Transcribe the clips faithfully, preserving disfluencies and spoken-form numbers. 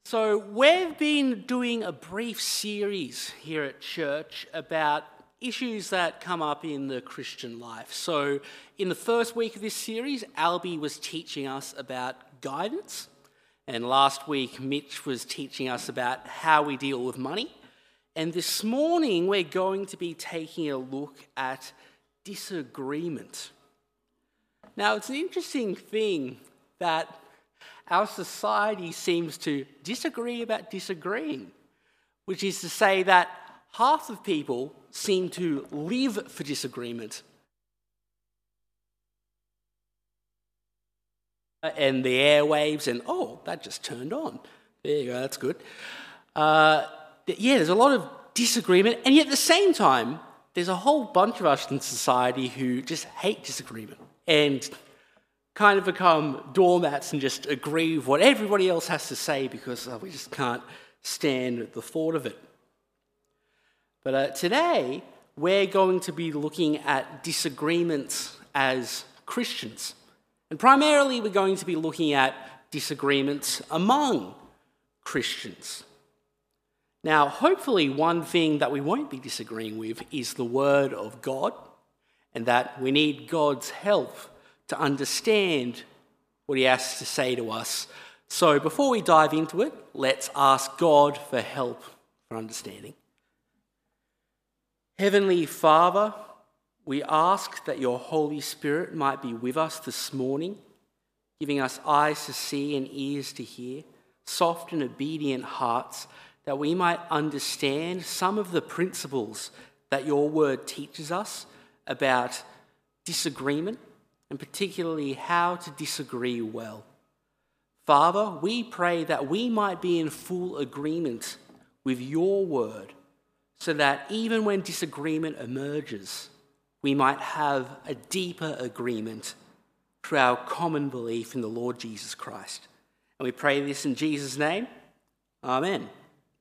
So we've been doing a brief series here at church about issues that come up in the Christian life. So in the first week of this series, Albie was teaching us about guidance. And last week, Mitch was teaching us about how we deal with money. And this morning, we're going to be taking a look at disagreement. Now, it's an interesting thing that our society seems to disagree about disagreeing, which is to say that half of people seem to live for disagreement. And the airwaves, and oh, that just turned on. There you go, that's good. Uh, yeah, there's a lot of disagreement, and yet at the same time, there's a whole bunch of us in society who just hate disagreement and kind of become doormats and just agree with what everybody else has to say because oh, we just can't stand the thought of it. But uh, today, we're going to be looking at disagreements as Christians. And primarily, we're going to be looking at disagreements among Christians. Now, hopefully, one thing that we won't be disagreeing with is the Word of God, and that we need God's help to understand what He has to say to us. So before we dive into it, let's ask God for help for understanding. Heavenly Father, we ask that your Holy Spirit might be with us this morning, giving us eyes to see and ears to hear, soft and obedient hearts, that we might understand some of the principles that your word teaches us about disagreement, and particularly how to disagree well. Father, we pray that we might be in full agreement with your word, so that even when disagreement emerges, we might have a deeper agreement through our common belief in the Lord Jesus Christ. And we pray this in Jesus' name. Amen.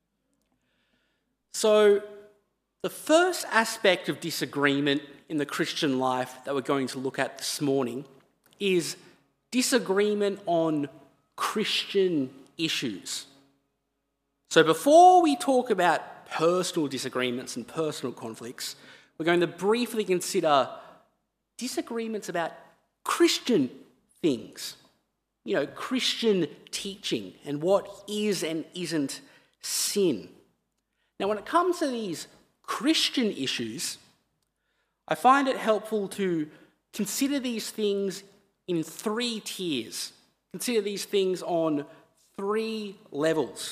So, the first aspect of disagreement in the Christian life that we're going to look at this morning is disagreement on Christian issues. So before we talk about personal disagreements and personal conflicts, we're going to briefly consider disagreements about Christian things. You know, Christian teaching and what is and isn't sin. Now, when it comes to these Christian issues, I find it helpful to consider these things in three tiers. Consider these things on three levels.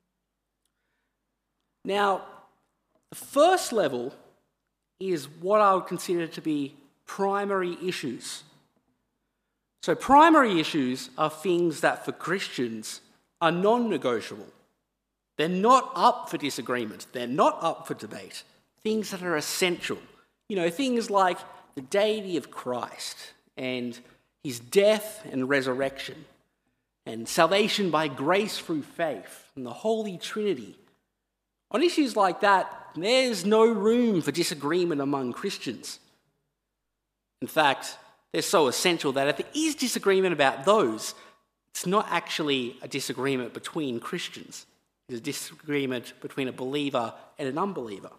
Now, the first level is what I would consider to be primary issues. So primary issues are things that for Christians are non-negotiable. They're not up for disagreement. They're not up for debate. Things that are essential. You know, things like the deity of Christ and his death and resurrection and salvation by grace through faith and the Holy Trinity. On issues like that, there's no room for disagreement among Christians. In fact, they're so essential that if there is disagreement about those, it's not actually a disagreement between Christians. It's a disagreement between a believer and an unbeliever.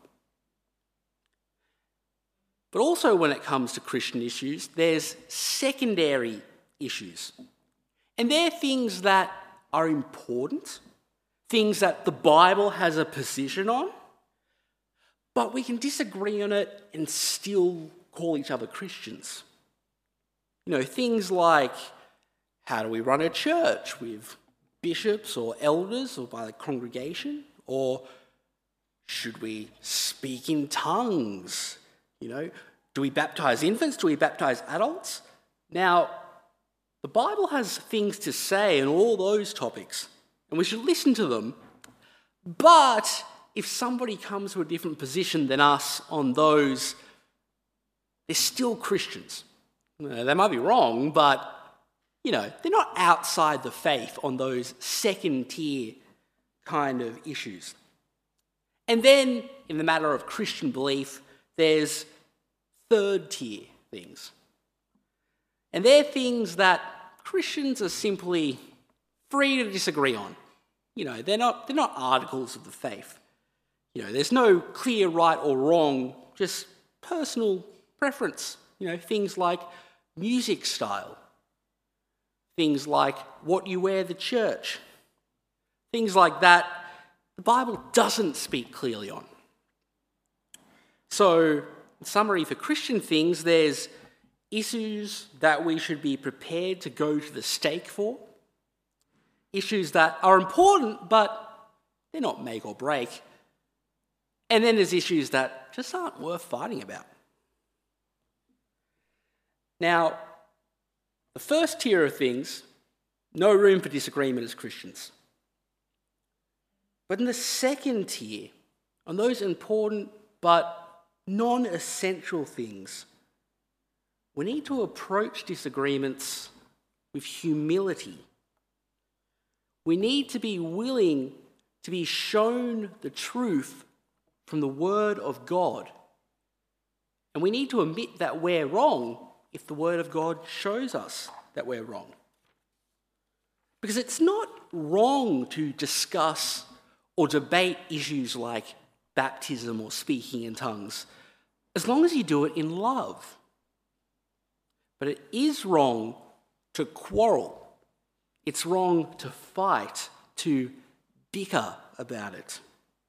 But also when it comes to Christian issues, there's secondary issues. And they're things that are important, things that the Bible has a position on, but we can disagree on it and still call each other Christians. You know, things like how do we run a church with bishops or elders or by the congregation? Or should we speak in tongues? You know, do we baptize infants? Do we baptize adults? Now, the Bible has things to say on all those topics, and we should listen to them. But if somebody comes to a different position than us on those, they're still Christians. They might be wrong, but, you know, they're not outside the faith on those second-tier kind of issues. And then, in the matter of Christian belief, there's third-tier things. And they're things that Christians are simply free to disagree on. You know, they're not, they're not articles of the faith. You know, there's no clear right or wrong, just personal preference. You know, things like music style, things like what you wear to church, things like that, the Bible doesn't speak clearly on. So, in summary, for Christian things, there's issues that we should be prepared to go to the stake for, issues that are important, but they're not make or break. And then there's issues that just aren't worth fighting about. Now, the first tier of things, no room for disagreement as Christians. But in the second tier, on those important but non-essential things, we need to approach disagreements with humility. We need to be willing to be shown the truth from the Word of God. And we need to admit that we're wrong if the Word of God shows us that we're wrong. Because it's not wrong to discuss or debate issues like baptism or speaking in tongues, as long as you do it in love. But it is wrong to quarrel. It's wrong to fight, to bicker about it.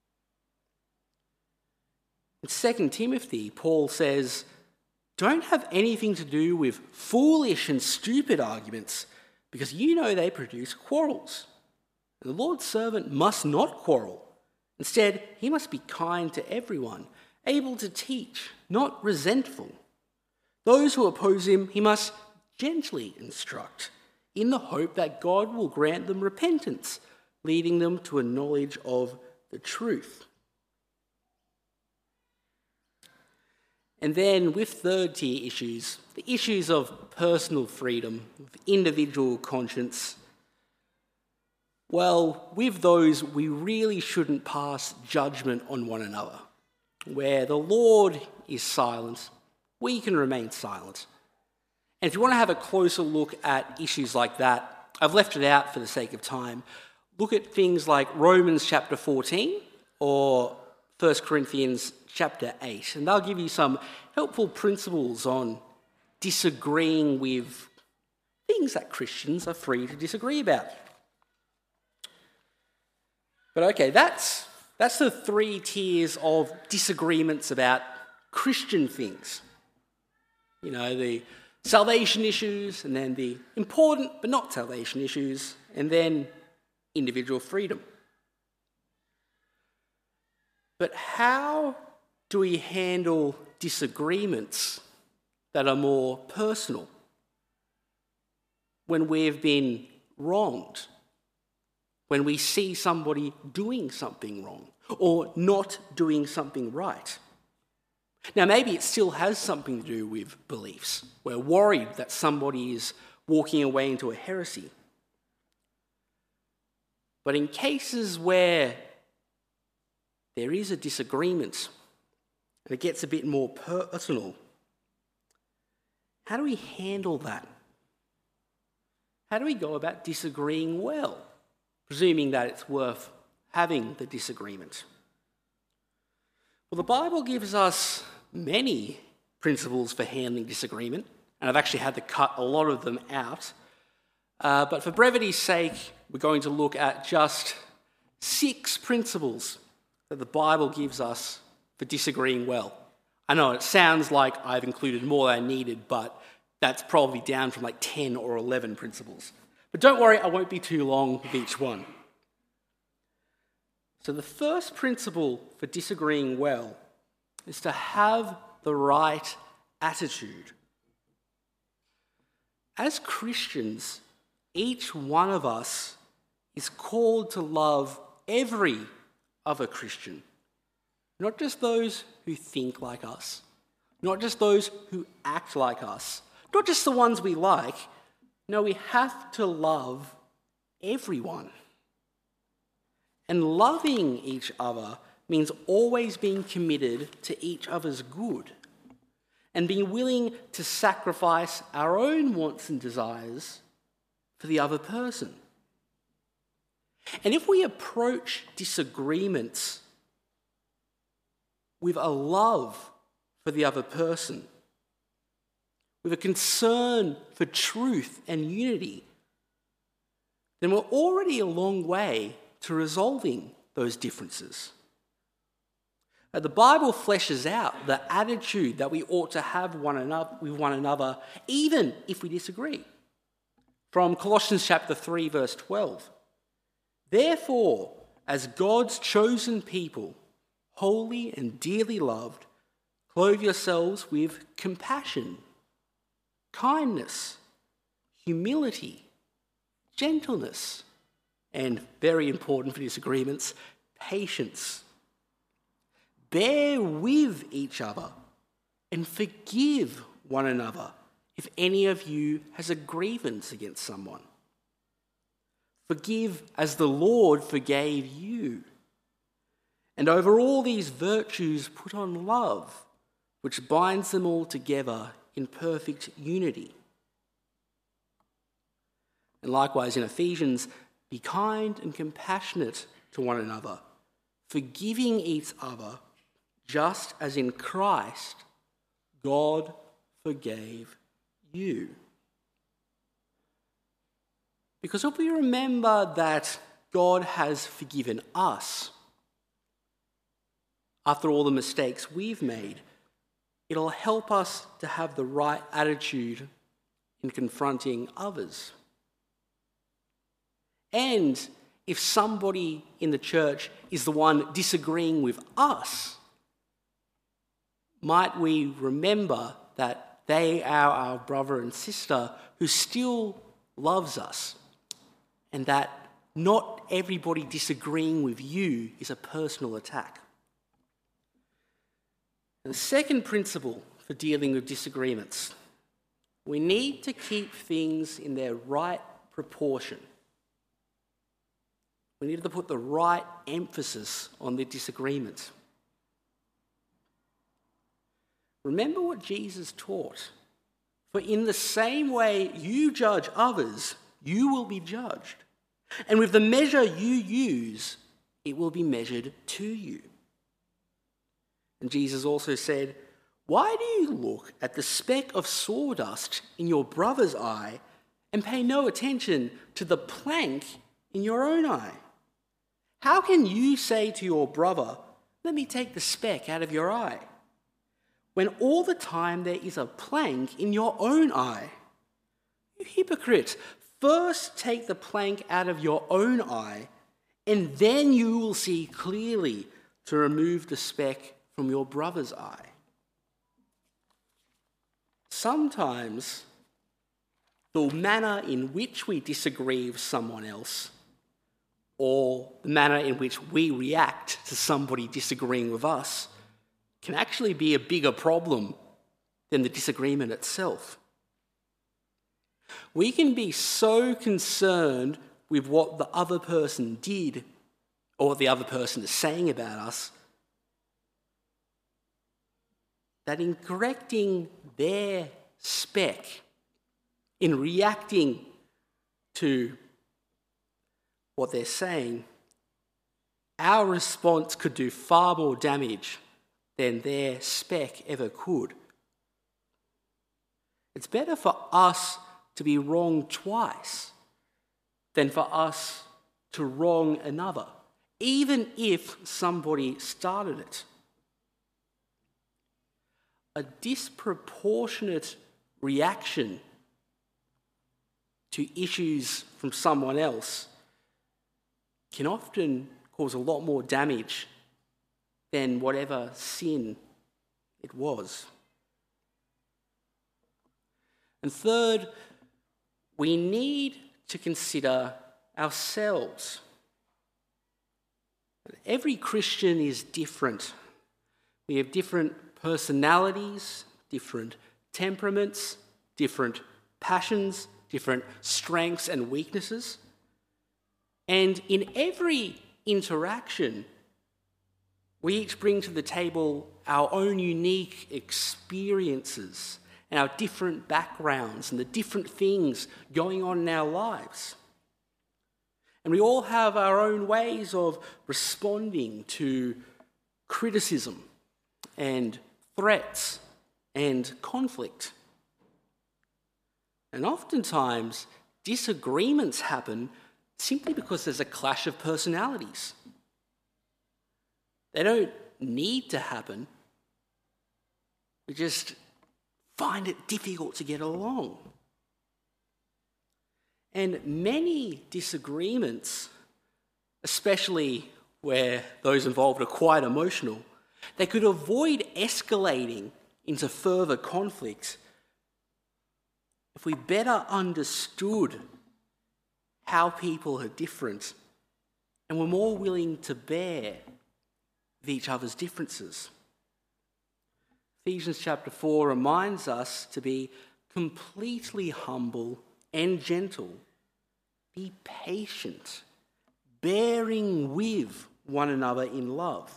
In Second Timothy, Paul says, don't have anything to do with foolish and stupid arguments, because you know they produce quarrels. And the Lord's servant must not quarrel. Instead, he must be kind to everyone, able to teach, not resentful. Those who oppose him, he must gently instruct, in the hope that God will grant them repentance, leading them to a knowledge of the truth. And then with third tier issues, the issues of personal freedom, of individual conscience, well, with those, we really shouldn't pass judgment on one another. Where the Lord is silent, we can remain silent. And if you want to have a closer look at issues like that, I've left it out for the sake of time. Look at things like Romans chapter fourteen or First Corinthians chapter eight, and they'll give you some helpful principles on disagreeing with things that Christians are free to disagree about. But okay, that's, that's the three tiers of disagreements about Christian things. You know, the salvation issues, and then the important but not salvation issues, and then individual freedom. But how do we handle disagreements that are more personal? When we've been wronged, when we see somebody doing something wrong or not doing something right. Now, maybe it still has something to do with beliefs. We're worried that somebody is walking away into a heresy. But in cases where there is a disagreement and it gets a bit more personal, how do we handle that? How do we go about disagreeing well, presuming that it's worth having the disagreement? Well, the Bible gives us many principles for handling disagreement, and I've actually had to cut a lot of them out. Uh, but for brevity's sake, we're going to look at just six principles that the Bible gives us for disagreeing well. I know it sounds like I've included more than I needed, but that's probably down from like ten or eleven principles. But don't worry, I won't be too long with each one. So the first principle for disagreeing well is to have the right attitude. As Christians, each one of us is called to love every other Christian, not just those who think like us, not just those who act like us, not just the ones we like. No, we have to love everyone. And loving each other means always being committed to each other's good and being willing to sacrifice our own wants and desires for the other person. And if we approach disagreements with a love for the other person, with a concern for truth and unity, then we're already a long way to resolving those differences. Uh, The Bible fleshes out the attitude that we ought to have one another, with one another, even if we disagree. From Colossians chapter three, verse twelve. Therefore, as God's chosen people, holy and dearly loved, clothe yourselves with compassion, kindness, humility, gentleness, and, very important for disagreements, patience. Bear with each other and forgive one another if any of you has a grievance against someone. Forgive as the Lord forgave you. And over all these virtues put on love, which binds them all together in perfect unity. And likewise in Ephesians, be kind and compassionate to one another, forgiving each other, just as in Christ God forgave you. Because if we remember that God has forgiven us after all the mistakes we've made, it'll help us to have the right attitude in confronting others. And if somebody in the church is the one disagreeing with us, might we remember that they are our brother and sister who still loves us, and that not everybody disagreeing with you is a personal attack. And the second principle for dealing with disagreements, we need to keep things in their right proportion. We need to put the right emphasis on the disagreement. Remember what Jesus taught. For in the same way you judge others, you will be judged. And with the measure you use, it will be measured to you. And Jesus also said, why do you look at the speck of sawdust in your brother's eye and pay no attention to the plank in your own eye? How can you say to your brother, let me take the speck out of your eye, when all the time there is a plank in your own eye? You hypocrite, first take the plank out of your own eye, and then you will see clearly to remove the speck from your brother's eye. Sometimes the manner in which we disagree with someone else, or the manner in which we react to somebody disagreeing with us, can actually be a bigger problem than the disagreement itself. We can be so concerned with what the other person did or what the other person is saying about us that in correcting their speck, in reacting to what they're saying, our response could do far more damage than their speck ever could. It's better for us to be wrong twice than for us to wrong another, even if somebody started it. A disproportionate reaction to issues from someone else can often cause a lot more damage than whatever sin it was. And third, we need to consider ourselves. Every Christian is different. We have different personalities, different temperaments, different passions, different strengths and weaknesses. And in every interaction, we each bring to the table our own unique experiences and our different backgrounds and the different things going on in our lives. And we all have our own ways of responding to criticism and threats and conflict. And oftentimes, disagreements happen simply because there's a clash of personalities. They don't need to happen. We just find it difficult to get along. And many disagreements, especially where those involved are quite emotional, they could avoid escalating into further conflict if we better understood how people are different and were more willing to bear with each other's differences. Ephesians chapter four reminds us to be completely humble and gentle. Be patient, bearing with one another in love.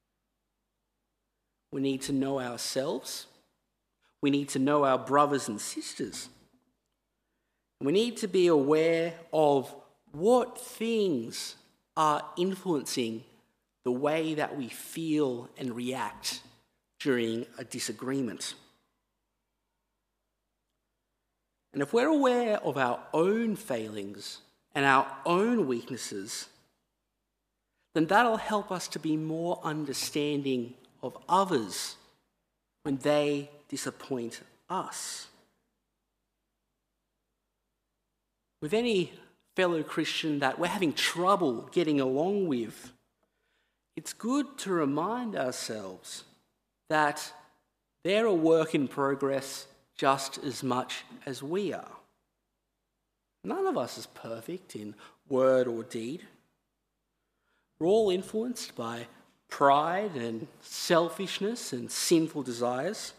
We need to know ourselves. We need to know our brothers and sisters. We need to be aware of what things are influencing the way that we feel and react during a disagreement. And if we're aware of our own failings and our own weaknesses, then that'll help us to be more understanding of others when they disappoint us. With any fellow Christian that we're having trouble getting along with, it's good to remind ourselves that they're a work in progress just as much as we are. None of us is perfect in word or deed. We're all influenced by pride and selfishness and sinful desires.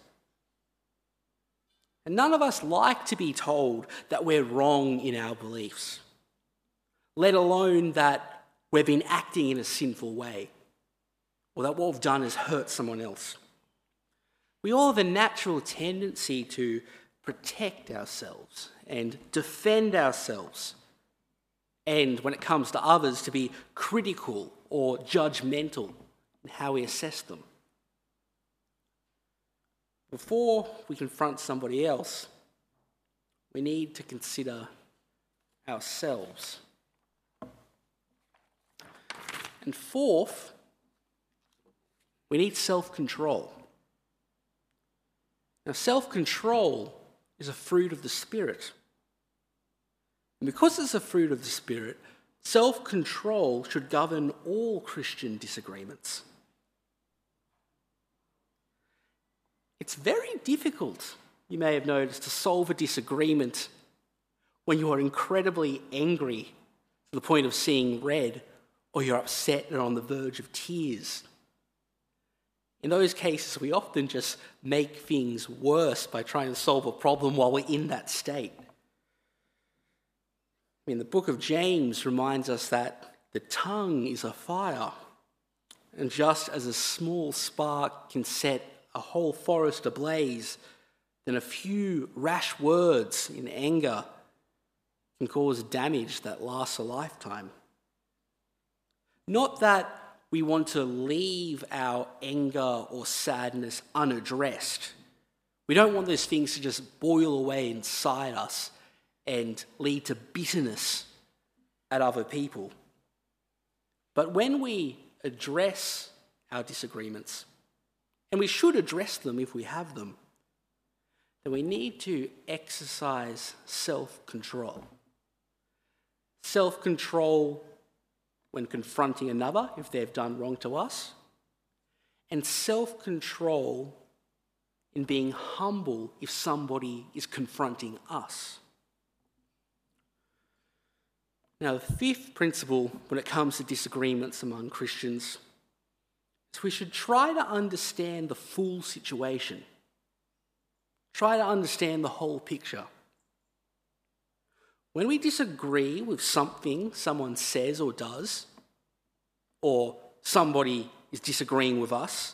And none of us like to be told that we're wrong in our beliefs, let alone that we've been acting in a sinful way or that what we've done has hurt someone else. We all have a natural tendency to protect ourselves and defend ourselves, and when it comes to others, to be critical or judgmental in how we assess them. Before we confront somebody else, we need to consider ourselves. And fourth, we need self-control. Now, self-control is a fruit of the Spirit. And because it's a fruit of the Spirit, self-control should govern all Christian disagreements. It's very difficult, you may have noticed, to solve a disagreement when you are incredibly angry to the point of seeing red, or you're upset and on the verge of tears. In those cases, we often just make things worse by trying to solve a problem while we're in that state. I mean, the book of James reminds us that the tongue is a fire, and just as a small spark can set a whole forest ablaze, then a few rash words in anger can cause damage that lasts a lifetime. Not that we want to leave our anger or sadness unaddressed. We don't want those things to just boil away inside us and lead to bitterness at other people. But when we address our disagreements, and we should address them if we have them, then we need to exercise self-control. Self-control when confronting another if they've done wrong to us, and self-control in being humble if somebody is confronting us. Now, the fifth principle when it comes to disagreements among Christians is we should try to understand the full situation. Try to understand the whole picture. When we disagree with something someone says or does, or somebody is disagreeing with us,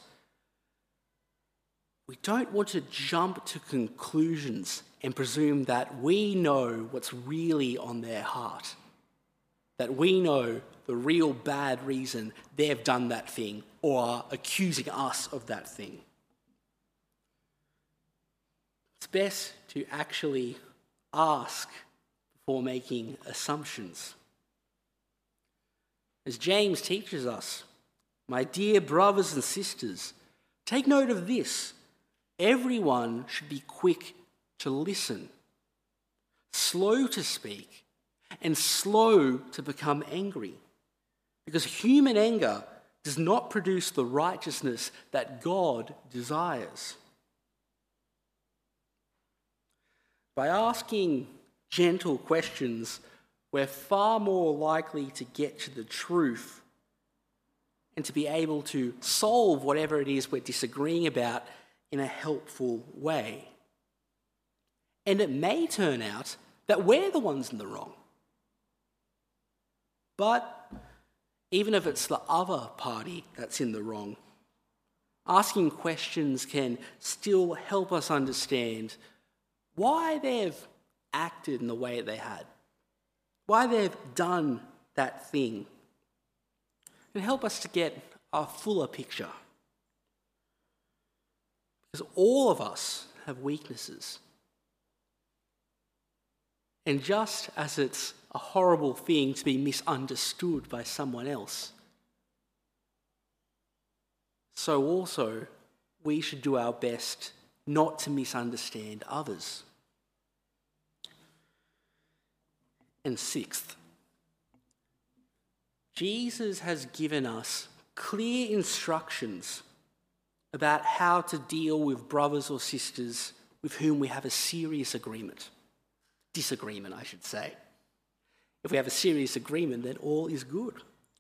we don't want to jump to conclusions and presume that we know what's really on their heart. that we know the real bad reason they've done that thing or are accusing us of that thing. It's best to actually ask before making assumptions. As James teaches us, my dear brothers and sisters, take note of this. Everyone should be quick to listen, slow to speak, and slow to become angry, because human anger does not produce the righteousness that God desires. By asking gentle questions, we're far more likely to get to the truth and to be able to solve whatever it is we're disagreeing about in a helpful way. And it may turn out that we're the ones in the wrong. But even if it's the other party that's in the wrong, asking questions can still help us understand why they've acted in the way they had, why they've done that thing, and help us to get a fuller picture. Because all of us have weaknesses. And just as it's a horrible thing to be misunderstood by someone else, so also we should do our best not to misunderstand others. And sixth, Jesus has given us clear instructions about how to deal with brothers or sisters with whom we have a serious agreement. Disagreement, I should say. If we have a serious agreement, then all is good. It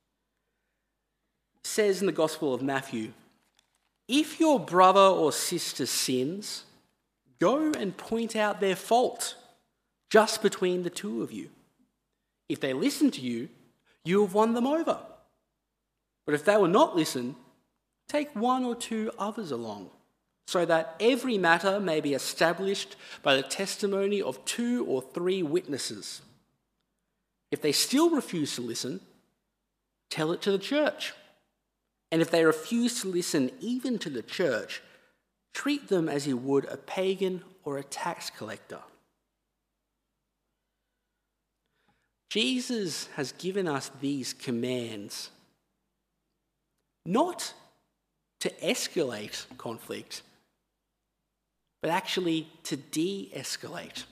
says in the Gospel of Matthew, if your brother or sister sins, go and point out their fault just between the two of you. If they listen to you, you have won them over. But if they will not listen, take one or two others along, so that every matter may be established by the testimony of two or three witnesses. If they still refuse to listen, tell it to the church. And if they refuse to listen even to the church, treat them as you would a pagan or a tax collector. Jesus has given us these commands not to escalate conflict, but actually to de-escalate.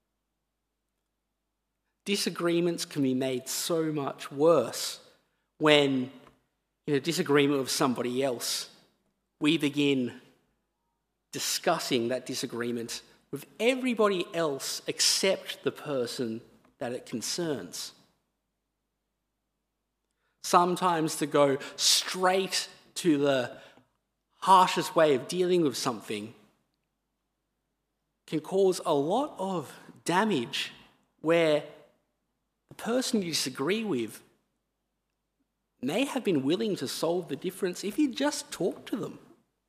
Disagreements can be made so much worse when, in a disagreement with somebody else, we begin discussing that disagreement with everybody else except the person that it concerns. Sometimes to go straight to the harshest way of dealing with something can cause a lot of damage where the person you disagree with may have been willing to solve the difference if you just talk to them.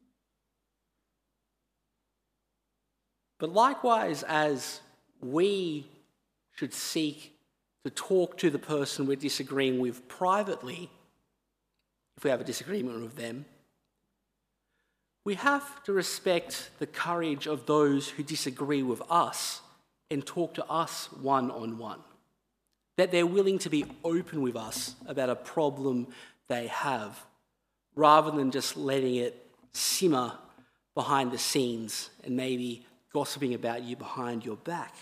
But likewise, as we should seek to talk to the person we're disagreeing with privately, if we have a disagreement with them, we have to respect the courage of those who disagree with us and talk to us one-on-one. That they're willing to be open with us about a problem they have, rather than just letting it simmer behind the scenes and maybe gossiping about you behind your back.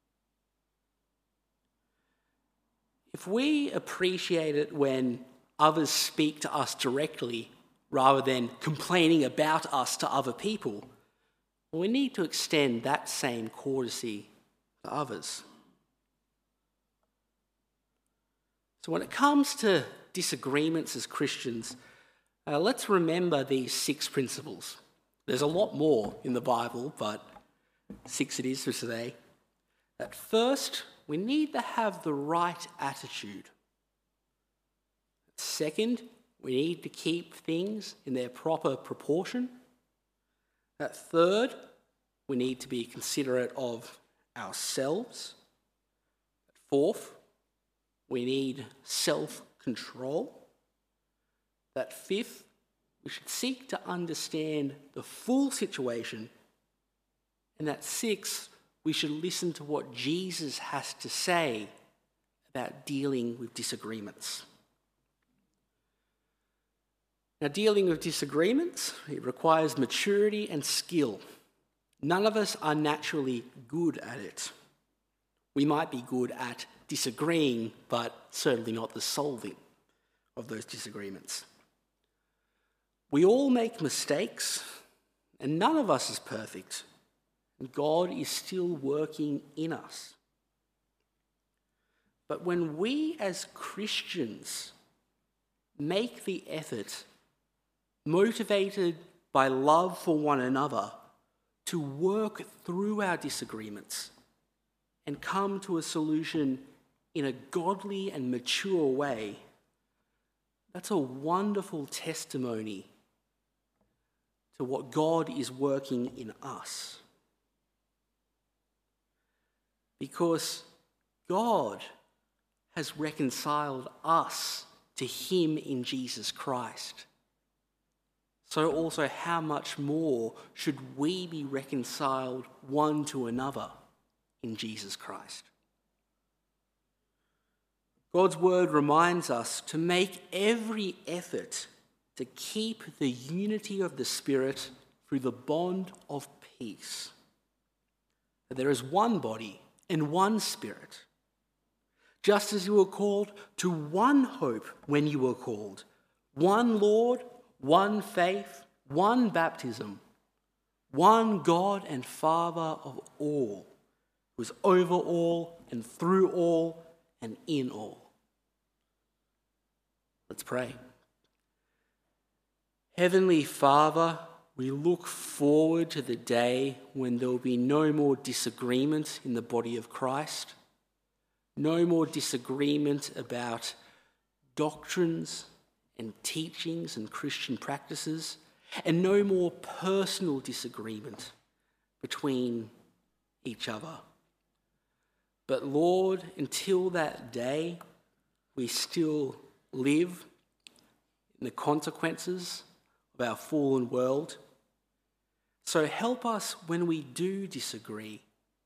If we appreciate it when others speak to us directly rather than complaining about us to other people, well, we need to extend that same courtesy to others. So when it comes to disagreements as Christians, uh, let's remember these six principles. There's a lot more in the Bible, but six it is for today. That first, we need to have the right attitude. Second, we need to keep things in their proper proportion. That third, we need to be considerate of ourselves. Fourth, we need self-control. That fifth, we should seek to understand the full situation. And that sixth, we should listen to what Jesus has to say about dealing with disagreements. Now, dealing with disagreements, it requires maturity and skill. None of us are naturally good at it. We might be good at disagreeing, but certainly not the solving of those disagreements. We all make mistakes, and none of us is perfect. And God is still working in us. But when we as Christians make the effort, motivated by love for one another, to work through our disagreements and come to a solution in a godly and mature way, that's a wonderful testimony to what God is working in us. Because God has reconciled us to him in Jesus Christ. So also, how much more should we be reconciled one to another in Jesus Christ? God's word reminds us to make every effort to keep the unity of the Spirit through the bond of peace. That there is one body and one Spirit. Just as you were called to one hope when you were called, one Lord, one faith, one baptism, one God and Father of all, who is over all and through all and in all. Let's pray. Heavenly Father, we look forward to the day when there will be no more disagreement in the body of Christ, no more disagreement about doctrines and teachings and Christian practices, and no more personal disagreement between each other. But Lord, until that day, we still live in the consequences of our fallen world. So help us when we do disagree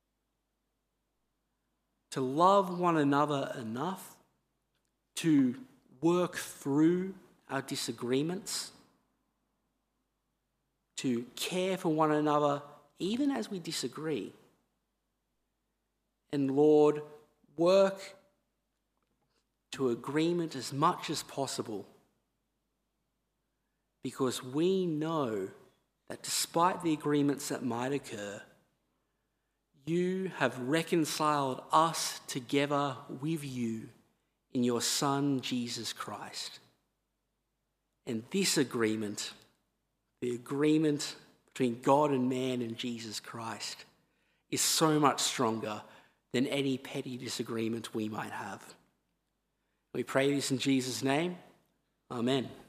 to love one another enough to work through our disagreements, to care for one another even as we disagree. And Lord, work to agreement as much as possible, because we know that despite the agreements that might occur, you have reconciled us together with you in your Son, Jesus Christ. And this agreement, the agreement between God and man and Jesus Christ, is so much stronger than any petty disagreement we might have. We pray this in Jesus' name. Amen.